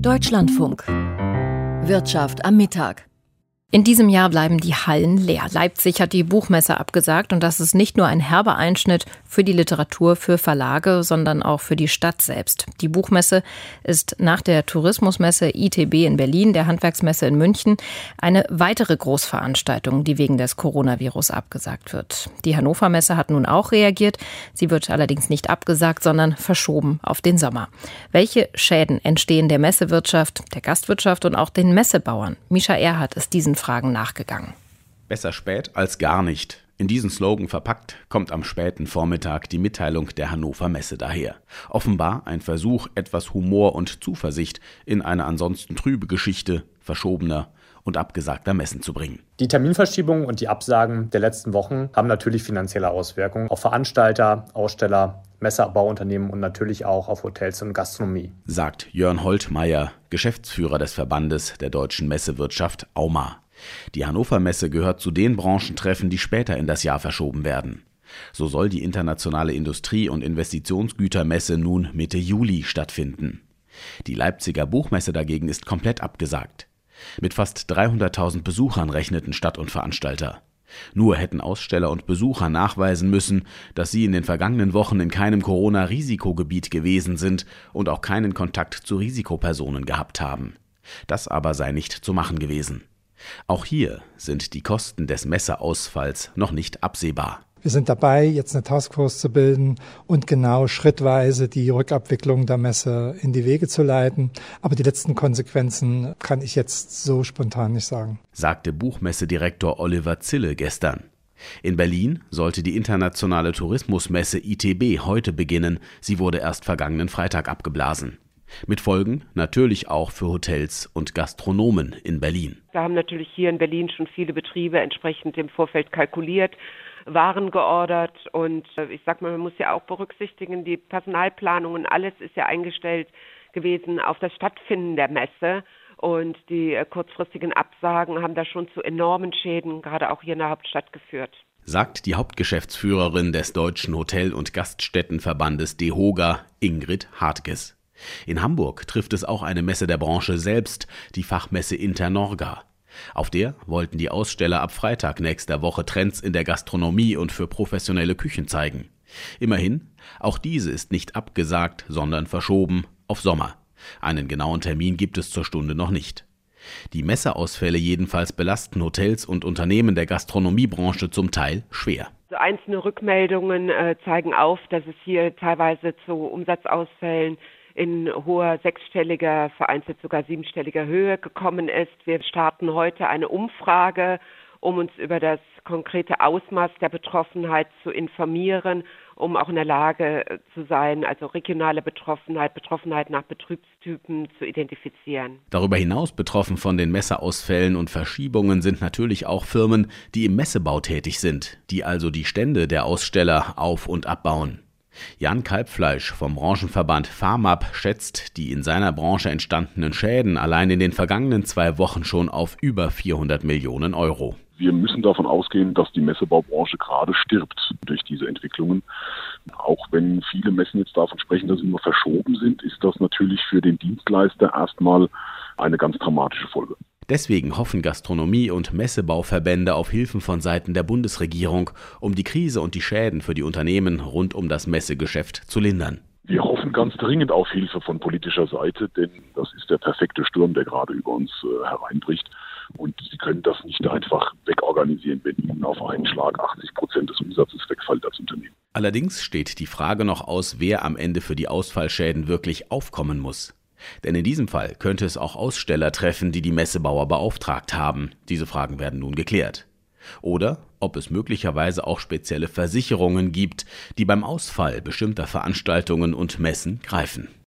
Deutschlandfunk. Wirtschaft am Mittag. In diesem Jahr bleiben die Hallen leer. Leipzig hat die Buchmesse abgesagt und das ist nicht nur ein herber Einschnitt für die Literatur, für Verlage, sondern auch für die Stadt selbst. Die Buchmesse ist nach der Tourismusmesse ITB in Berlin, der Handwerksmesse in München, eine weitere Großveranstaltung, die wegen des Coronavirus abgesagt wird. Die Hannover Messe hat nun auch reagiert. Sie wird allerdings nicht abgesagt, sondern verschoben auf den Sommer. Welche Schäden entstehen der Messewirtschaft, der Gastwirtschaft und auch den Messebauern? Mischa Erhardt ist diesen Fragen nachgegangen. Besser spät als gar nicht. In diesen Slogan verpackt kommt am späten Vormittag die Mitteilung der Hannover Messe daher. Offenbar ein Versuch, etwas Humor und Zuversicht in eine ansonsten trübe Geschichte verschobener und abgesagter Messen zu bringen. Die Terminverschiebungen und die Absagen der letzten Wochen haben natürlich finanzielle Auswirkungen auf Veranstalter, Aussteller, Messebauunternehmen und natürlich auch auf Hotels und Gastronomie, sagt Jörn Holtmeier, Geschäftsführer des Verbandes der deutschen Messewirtschaft AUMA. Die Hannover Messe gehört zu den Branchentreffen, die später in das Jahr verschoben werden. So soll die internationale Industrie- und Investitionsgütermesse nun Mitte Juli stattfinden. Die Leipziger Buchmesse dagegen ist komplett abgesagt. Mit fast 300.000 Besuchern rechneten Stadt und Veranstalter. Nur hätten Aussteller und Besucher nachweisen müssen, dass sie in den vergangenen Wochen in keinem Corona-Risikogebiet gewesen sind und auch keinen Kontakt zu Risikopersonen gehabt haben. Das aber sei nicht zu machen gewesen. Auch hier sind die Kosten des Messeausfalls noch nicht absehbar. Wir sind dabei, jetzt eine Taskforce zu bilden und genau schrittweise die Rückabwicklung der Messe in die Wege zu leiten. Aber die letzten Konsequenzen kann ich jetzt so spontan nicht sagen, sagte Buchmessedirektor Oliver Zille gestern. In Berlin sollte die internationale Tourismusmesse ITB heute beginnen. Sie wurde erst vergangenen Freitag abgeblasen. Mit Folgen natürlich auch für Hotels und Gastronomen in Berlin. Wir haben natürlich hier in Berlin schon viele Betriebe entsprechend im Vorfeld kalkuliert, Waren geordert und ich sag mal, man muss ja auch berücksichtigen, die Personalplanung und alles ist ja eingestellt gewesen auf das Stattfinden der Messe und die kurzfristigen Absagen haben da schon zu enormen Schäden, gerade auch hier in der Hauptstadt geführt, sagt die Hauptgeschäftsführerin des Deutschen Hotel- und Gaststättenverbandes DEHOGA, Ingrid Hartges. In Hamburg trifft es auch eine Messe der Branche selbst, die Fachmesse Internorga. Auf der wollten die Aussteller ab Freitag nächster Woche Trends in der Gastronomie und für professionelle Küchen zeigen. Immerhin, auch diese ist nicht abgesagt, sondern verschoben auf Sommer. Einen genauen Termin gibt es zur Stunde noch nicht. Die Messeausfälle jedenfalls belasten Hotels und Unternehmen der Gastronomiebranche zum Teil schwer. Einzelne Rückmeldungen zeigen auf, dass es hier teilweise zu Umsatzausfällen in hoher sechsstelliger, vereinzelt sogar siebenstelliger Höhe gekommen ist. Wir starten heute eine Umfrage, um uns über das konkrete Ausmaß der Betroffenheit zu informieren, um auch in der Lage zu sein, also regionale Betroffenheit nach Betriebstypen zu identifizieren. Darüber hinaus betroffen von den Messeausfällen und Verschiebungen sind natürlich auch Firmen, die im Messebau tätig sind, die also die Stände der Aussteller auf- und abbauen. Jan Kalbfleisch vom Branchenverband Pharmab schätzt die in seiner Branche entstandenen Schäden allein in den vergangenen 2 Wochen schon auf über 400 Millionen Euro. Wir müssen davon ausgehen, dass die Messebaubranche gerade stirbt durch diese Entwicklungen. Auch wenn viele Messen jetzt davon sprechen, dass sie nur verschoben sind, ist das natürlich für den Dienstleister erstmal eine ganz dramatische Folge. Deswegen hoffen Gastronomie- und Messebauverbände auf Hilfen von Seiten der Bundesregierung, um die Krise und die Schäden für die Unternehmen rund um das Messegeschäft zu lindern. Wir hoffen ganz dringend auf Hilfe von politischer Seite, denn das ist der perfekte Sturm, der gerade über uns hereinbricht. Und Sie können das nicht einfach wegorganisieren, wenn Ihnen auf einen Schlag 80% des Umsatzes wegfällt als Unternehmen. Allerdings steht die Frage noch aus, wer am Ende für die Ausfallschäden wirklich aufkommen muss. Denn in diesem Fall könnte es auch Aussteller treffen, die die Messebauer beauftragt haben. Diese Fragen werden nun geklärt. Oder ob es möglicherweise auch spezielle Versicherungen gibt, die beim Ausfall bestimmter Veranstaltungen und Messen greifen.